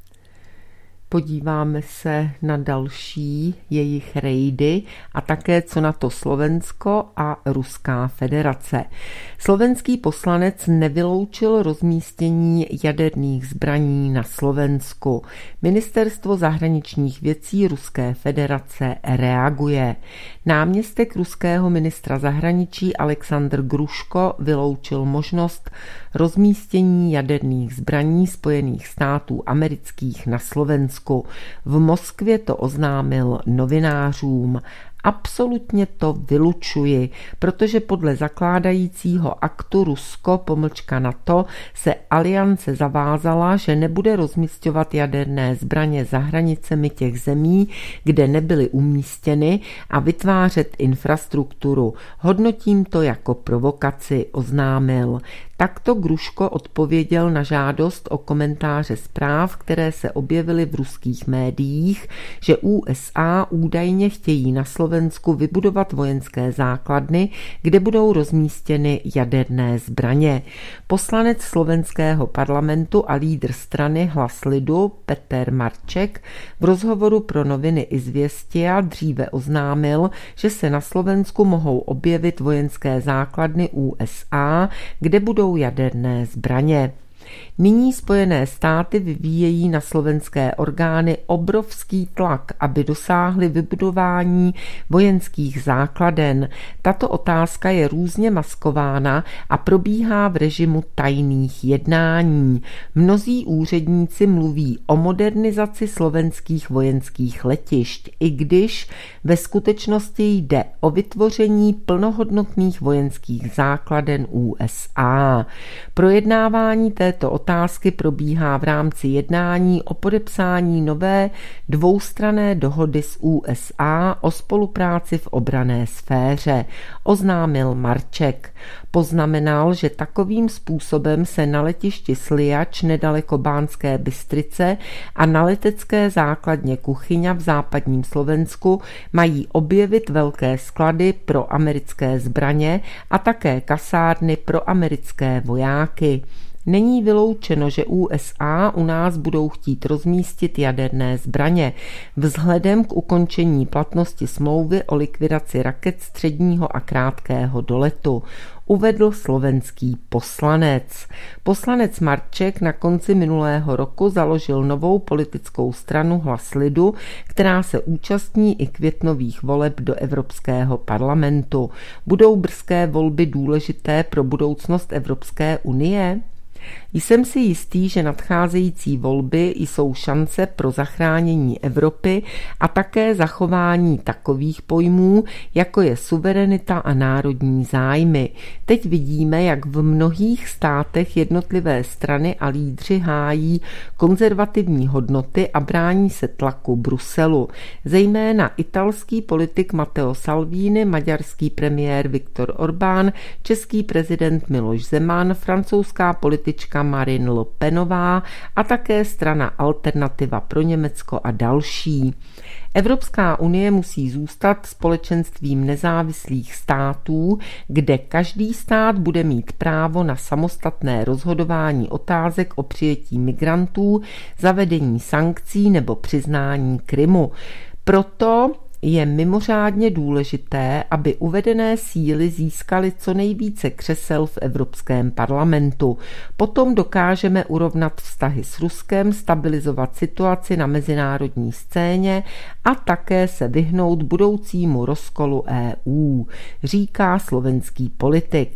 Podíváme se na další jejich rejdy a také co na to Slovensko a Ruská federace. Slovenský poslanec nevyloučil rozmístění jaderných zbraní na Slovensku. Ministerstvo zahraničních věcí Ruské federace reaguje. Náměstek ruského ministra zahraničí Alexandr Gruško vyloučil možnost rozmístění jaderných zbraní Spojených států amerických na Slovensku. V Moskvě to oznámil novinářům. Absolutně to vylučuji, protože podle zakládajícího aktu Rusko pomlčka NATO se aliance zavázala, že nebude rozmisťovat jaderné zbraně za hranicemi těch zemí, kde nebyly umístěny, a vytvářet infrastrukturu. Hodnotím to jako provokaci, oznámil. Takto Gruško odpověděl na žádost o komentáře zpráv, které se objevily v ruských médiích, že U S A údajně chtějí na Slovensku vybudovat vojenské základny, kde budou rozmístěny jaderné zbraně. Poslanec slovenského parlamentu a lídr strany Hlas lidu Peter Marček v rozhovoru pro noviny Izvěstia dříve oznámil, že se na Slovensku mohou objevit vojenské základny U S A, kde budou jaderné zbraně. Nyní Spojené státy vyvíjejí na slovenské orgány obrovský tlak, aby dosáhly vybudování vojenských základen. Tato otázka je různě maskována a probíhá v režimu tajných jednání. Mnozí úředníci mluví o modernizaci slovenských vojenských letišť, i když ve skutečnosti jde o vytvoření plnohodnotných vojenských základen U S A. Projednávání této otázky probíhá v rámci jednání o podepsání nové dvoustranné dohody s U S A o spolupráci v obranné sféře, oznámil Marček. Poznamenal, že takovým způsobem se na letišti Sliač nedaleko Banské Bystrice a na letecké základně Kuchyňa v západním Slovensku mají objevit velké sklady pro americké zbraně a také kasárny pro americké vojáky. Není vyloučeno, že U S A u nás budou chtít rozmístit jaderné zbraně vzhledem k ukončení platnosti smlouvy o likvidaci raket středního a krátkého doletu, uvedl slovenský poslanec. Poslanec Marček na konci minulého roku založil novou politickou stranu Hlas lidu, která se účastní i květnových voleb do Evropského parlamentu. Budou brzké volby důležité pro budoucnost Evropské unie? Jsem si jistý, že nadcházející volby jsou šance pro zachránění Evropy a také zachování takových pojmů, jako je suverenita a národní zájmy. Teď vidíme, jak v mnohých státech jednotlivé strany a lídři hájí konzervativní hodnoty a brání se tlaku Bruselu. Zejména italský politik Matteo Salvini, maďarský premiér Viktor Orbán, český prezident Miloš Zeman, francouzská politička Marine Le Penová a také strana Alternativa pro Německo a další. Evropská unie musí zůstat společenstvím nezávislých států, kde každý stát bude mít právo na samostatné rozhodování otázek o přijetí migrantů, zavedení sankcí nebo přiznání Krymu. Proto je mimořádně důležité, aby uvedené síly získaly co nejvíce křesel v Evropském parlamentu. Potom dokážeme urovnat vztahy s Ruskem, stabilizovat situaci na mezinárodní scéně a také se vyhnout budoucímu rozkolu E U, říká slovenský politik.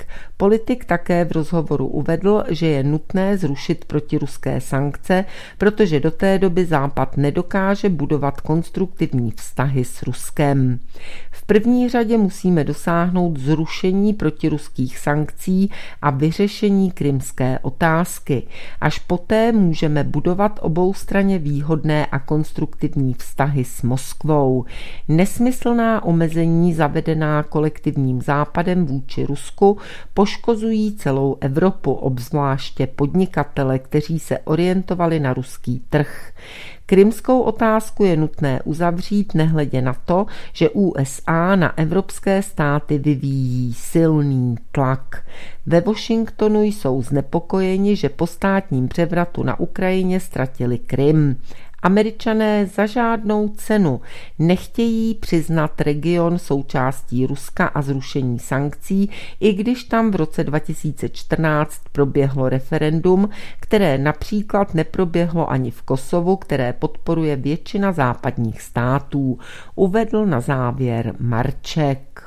Politik také v rozhovoru uvedl, že je nutné zrušit protiruské sankce, protože do té doby Západ nedokáže budovat konstruktivní vztahy s Ruskem. V první řadě musíme dosáhnout zrušení protiruských sankcí a vyřešení krymské otázky. Až poté můžeme budovat oboustranně výhodné a konstruktivní vztahy s Moskvou. Nesmyslná omezení zavedená kolektivním Západem vůči Rusku poškozují celou Evropu, obzvláště podnikatele, kteří se orientovali na ruský trh. Krymskou otázku je nutné uzavřít nehledě na to, že U S A na evropské státy vyvíjí silný tlak. Ve Washingtonu jsou znepokojeni, že po státním převratu na Ukrajině ztratili Krym. Američané za žádnou cenu nechtějí přiznat region součástí Ruska a zrušení sankcí, i když tam v roce dva tisíce čtrnáct proběhlo referendum, které například neproběhlo ani v Kosovu, které podporuje většina západních států, uvedl na závěr Marček.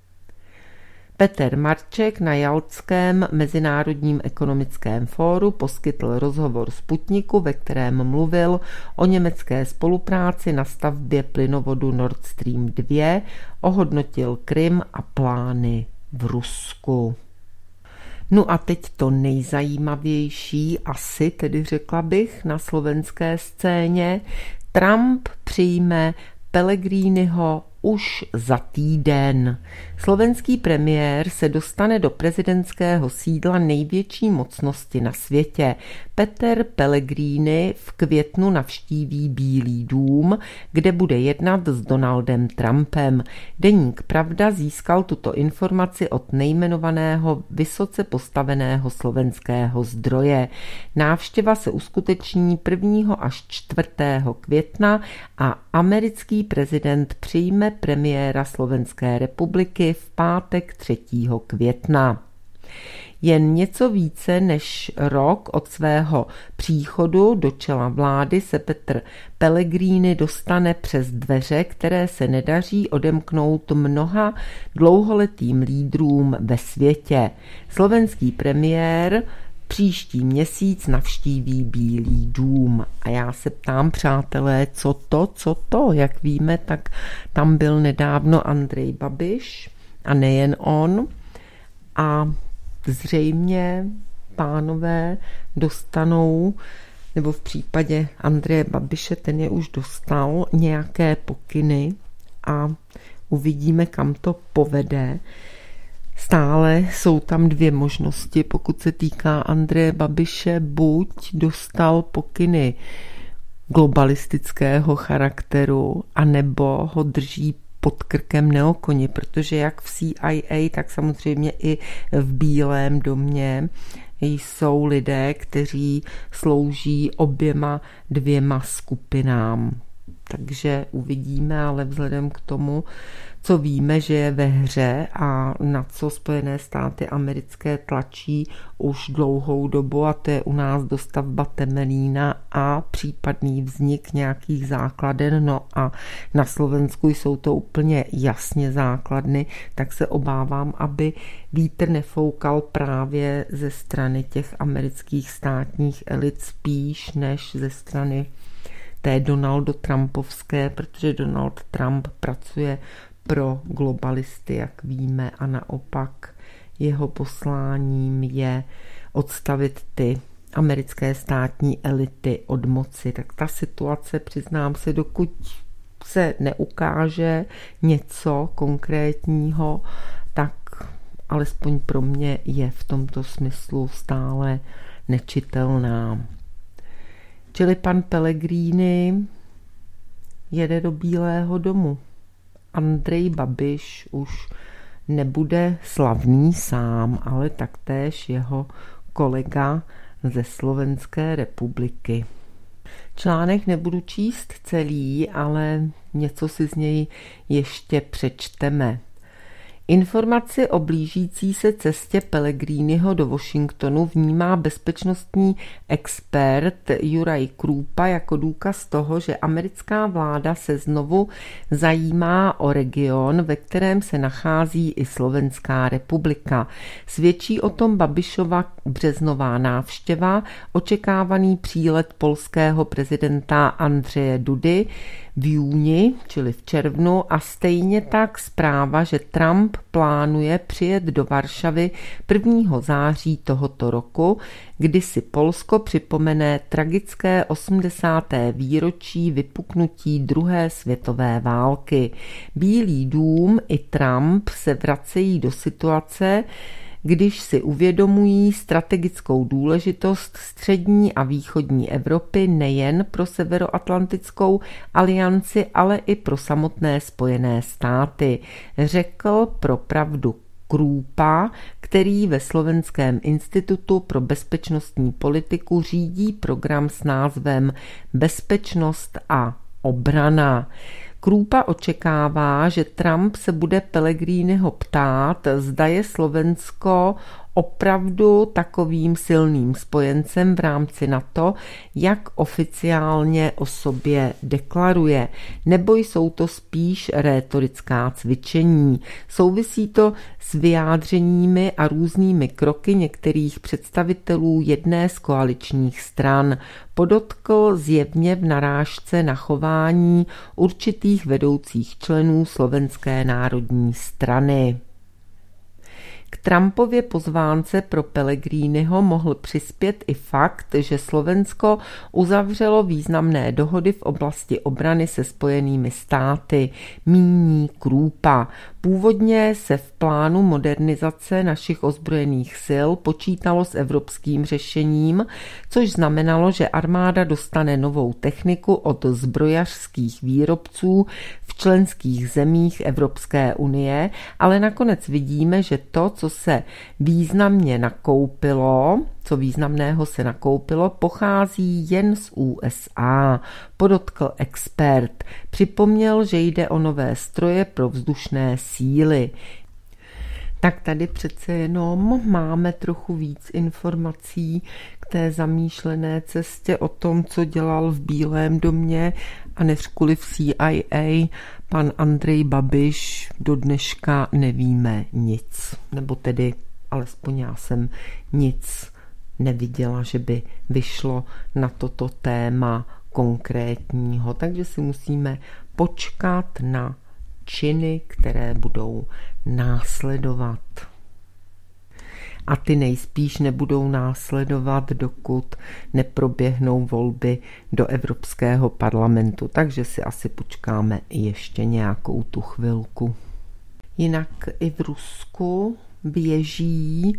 Petr Marček na Jaltském mezinárodním ekonomickém fóru poskytl rozhovor Sputniku, ve kterém mluvil o německé spolupráci na stavbě plynovodu Nord Stream dva, ohodnotil Krym a plány v Rusku. No a teď to nejzajímavější, asi tedy řekla bych, na slovenské scéně. Trump přijme Pellegriniho už za týden. Slovenský premiér se dostane do prezidentského sídla největší mocnosti na světě. Peter Pellegrini v květnu navštíví Bílý dům, kde bude jednat s Donaldem Trumpem. Deník Pravda získal tuto informaci od nejmenovaného vysoce postaveného slovenského zdroje. Návštěva se uskuteční prvního až čtvrtého května a americký prezident přijme premiéra Slovenské republiky v pátek třetího května. Jen něco více než rok od svého příchodu do čela vlády se Petr Pellegrini dostane přes dveře, které se nedaří odemknout mnoha dlouholetým lídrům ve světě. Slovenský premiér příští měsíc navštíví Bílý dům. A já se ptám, přátelé, co to, co to? Jak víme, tak tam byl nedávno Andrej Babiš a nejen on. A zřejmě pánové dostanou, nebo v případě Andreje Babiše, ten je už dostal, nějaké pokyny a uvidíme, kam to povede. Stále jsou tam dvě možnosti, pokud se týká Andreje Babiše, buď dostal pokyny globalistického charakteru, anebo ho drží pod krkem neokoni, protože jak v C I A, tak samozřejmě i v Bílém domě jsou lidé, kteří slouží oběma dvěma skupinám. Takže uvidíme, ale vzhledem k tomu, co víme, že je ve hře a na co Spojené státy americké tlačí už dlouhou dobu, a to je u nás dostavba Temelína a případný vznik nějakých základen, no a na Slovensku jsou to úplně jasně základny, tak se obávám, aby vítr nefoukal právě ze strany těch amerických státních elit spíš než ze strany té Donaldo Trumpovské, protože Donald Trump pracuje pro globalisty, jak víme, a naopak jeho posláním je odstavit ty americké státní elity od moci. Tak ta situace, přiznám se, dokud se neukáže něco konkrétního, tak alespoň pro mě je v tomto smyslu stále nečitelná. Čili pan Pellegrini jede do Bílého domu. Andrej Babiš už nebude slavný sám, ale taktéž jeho kolega ze Slovenské republiky. Článek nebudu číst celý, ale něco si z něj ještě přečteme. Informaci o blížící se cestě Pellegriniho do Washingtonu vnímá bezpečnostní expert Juraj Krůpa jako důkaz toho, že americká vláda se znovu zajímá o region, ve kterém se nachází i Slovenská republika. Svědčí o tom Babišova březnová návštěva, očekávaný přílet polského prezidenta Andřeje Dudy v júni, čili v červnu, a stejně tak zpráva, že Trump plánuje přijet do Varšavy prvního září tohoto roku, kdy si Polsko připomene tragické osmdesáté výročí vypuknutí druhé světové války. Bílý dům i Trump se vracejí do situace, když si uvědomují strategickou důležitost střední a východní Evropy nejen pro Severoatlantickou alianci, ale i pro samotné Spojené státy, řekl pro Pravdu Krůpa, který ve Slovenském institutu pro bezpečnostní politiku řídí program s názvem Bezpečnost a obrana. Krůpa očekává, že Trump se bude Pellegriniho ptát, zda je Slovensko opravdu takovým silným spojencem v rámci NATO, jak oficiálně o sobě deklaruje, nebo jsou to spíš rétorická cvičení. Souvisí to s vyjádřeními a různými kroky některých představitelů jedné z koaličních stran. Podotkl zjevně v narážce na chování určitých vedoucích členů Slovenské národní strany. K Trumpově pozvánce pro Pellegriniho mohl přispět i fakt, že Slovensko uzavřelo významné dohody v oblasti obrany se Spojenými státy, míní Krůpa. Původně se v plánu modernizace našich ozbrojených sil počítalo s evropským řešením, což znamenalo, že armáda dostane novou techniku od zbrojařských výrobců v členských zemích Evropské unie, ale nakonec vidíme, že to, co se významně nakoupilo, co významného se nakoupilo, pochází jen z U S A, podotkl expert. Připomněl, že jde o nové stroje pro vzdušné síly. Tak tady přece jenom máme trochu víc informací k té zamýšlené cestě o tom, co dělal v Bílém domě a neřkuli v C I A pan Andrej Babiš. Do dneška nevíme nic, nebo tedy alespoň já jsem nic neviděla, že by vyšlo na toto téma konkrétního, takže si musíme počkat na činy, které budou následovat. A ty nejspíš nebudou následovat, dokud neproběhnou volby do Evropského parlamentu, takže si asi počkáme ještě nějakou tu chvilku. Jinak i v Rusku běží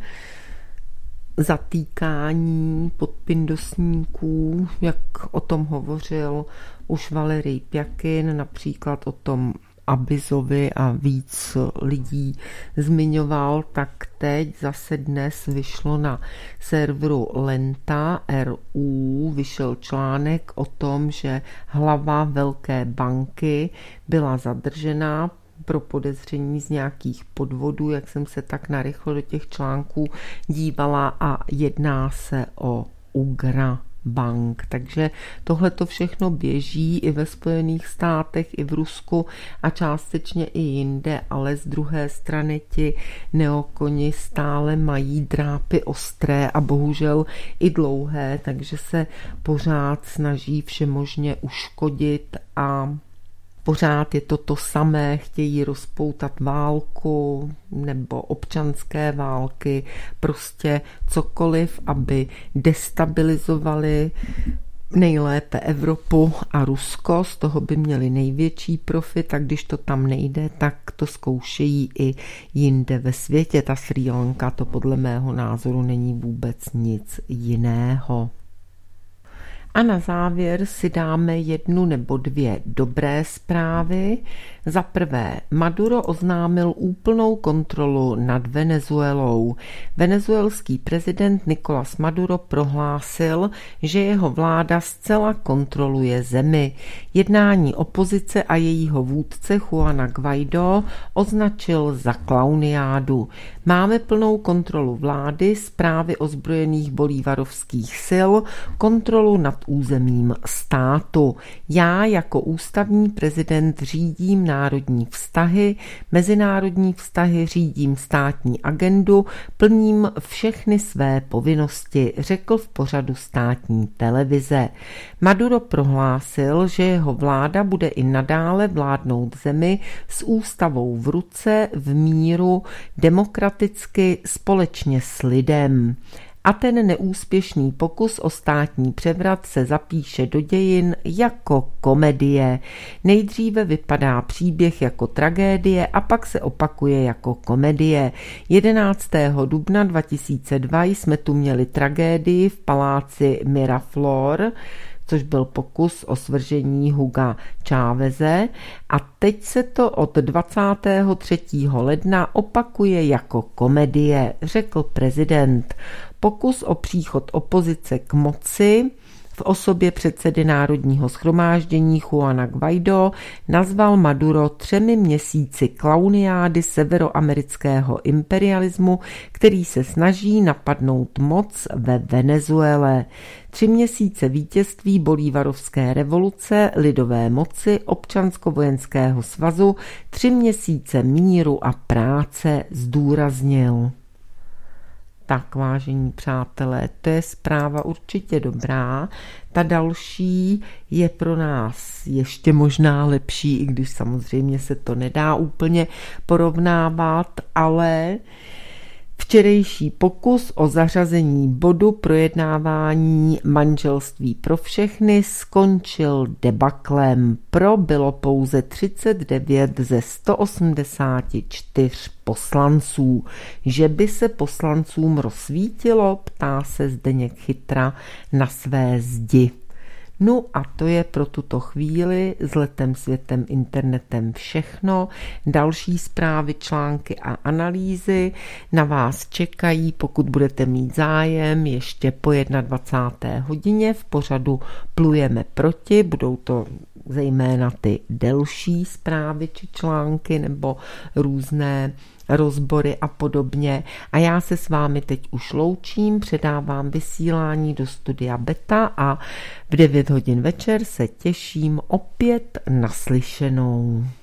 zatýkání podpindosníků, jak o tom hovořil už Valerij Pjakin, například o tom Abizovi a víc lidí zmiňoval, tak teď zase dnes vyšlo na serveru Lenta tečka R U, vyšel článek o tom, že hlava velké banky byla zadržená pro podezření z nějakých podvodů, jak jsem se tak narychlo do těch článků dívala, a jedná se o Ugra Bank. Takže tohle to všechno běží i ve Spojených státech, i v Rusku a částečně i jinde, ale z druhé strany ti neokoni stále mají drápy ostré a bohužel i dlouhé, takže se pořád snaží všemožně uškodit a pořád je to to samé, chtějí rozpoutat válku nebo občanské války, prostě cokoliv, aby destabilizovali nejlépe Evropu a Rusko, z toho by měli největší profit, a když to tam nejde, tak to zkoušejí i jinde ve světě. Ta Srí Lanka, to podle mého názoru není vůbec nic jiného. A na závěr si dáme jednu nebo dvě dobré zprávy. Za prvé, Maduro oznámil úplnou kontrolu nad Venezuelou. Venezuelský prezident Nicolás Maduro prohlásil, že jeho vláda zcela kontroluje zemi. Jednání opozice a jejího vůdce Juana Guaidó označil za klauniádu. Máme plnou kontrolu vlády, správy ozbrojených bolívarovských sil, kontrolu nad územím státu. Já jako ústavní prezident řídím národní vztahy, mezinárodní vztahy, řídím státní agendu, plním všechny své povinnosti, řekl v pořadu státní televize. Maduro prohlásil, že jeho vláda bude i nadále vládnout zemi s ústavou v ruce, v míru, demokraticky, společně s lidem. A ten neúspěšný pokus o státní převrat se zapíše do dějin jako komedie. Nejdříve vypadá příběh jako tragédie a pak se opakuje jako komedie. jedenáctého dubna dva tisíce dva jsme tu měli tragédii v paláci Miraflor, což byl pokus o svržení Huga Cháveze, a teď se to od dvacátého třetího ledna opakuje jako komedie, řekl prezident. Pokus o příchod opozice k moci v osobě předsedy Národního shromáždění Juana Guaidó nazval Maduro třemi měsíci klauniády severoamerického imperialismu, který se snaží napadnout moc ve Venezuele. Tři měsíce vítězství bolívarovské revoluce, lidové moci, občansko-vojenského svazu, tři měsíce míru a práce, zdůraznil. Tak, vážení přátelé, to je zpráva určitě dobrá. Ta další je pro nás ještě možná lepší, i když samozřejmě se to nedá úplně porovnávat, ale včerejší pokus o zařazení bodu projednávání manželství pro všechny skončil debaklem. Pro bylo pouze třicet devět ze sto osmdesát čtyři poslanců. Že by se poslancům rozsvítilo, ptá se Zdeněk Chytra na své zdi. No a to je pro tuto chvíli s letem, světem, internetem všechno. Další zprávy, články a analýzy na vás čekají, pokud budete mít zájem, ještě po dvacáté jedné hodině v pořadu Plujeme proti. Budou to zejména ty delší zprávy či články nebo různé rozbory a podobně. A já se s vámi teď už loučím, předávám vysílání do studia Beta a v devět hodin večer se těším opět na slyšenou.